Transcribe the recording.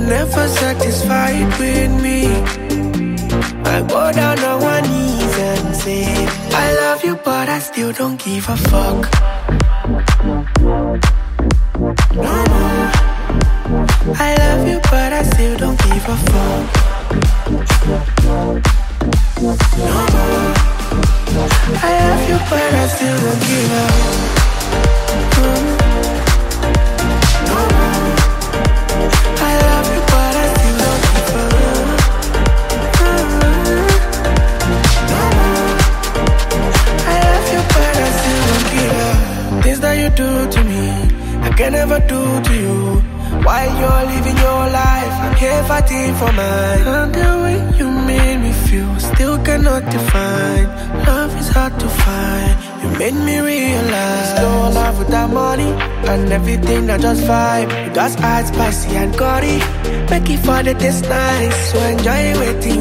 never satisfied with me. I go down on one knees and say I love you, but I still don't give a fuck. No more. I love you, but I still don't give a fuck. No more. I love you, but I still don't give a fuck. No more. I love you, but I still don't give a fuck. No more. I love you, but I still don't give a fuck. Things that you do to me, I can never do to you. While you're living your life, I'm here fighting for mine. And the way you made me feel, still cannot define. Love is hard to find. You made me realize no love without money, and everything I just vibe. You got eyes spicy and gaudy, make it for the taste nice. So enjoy waiting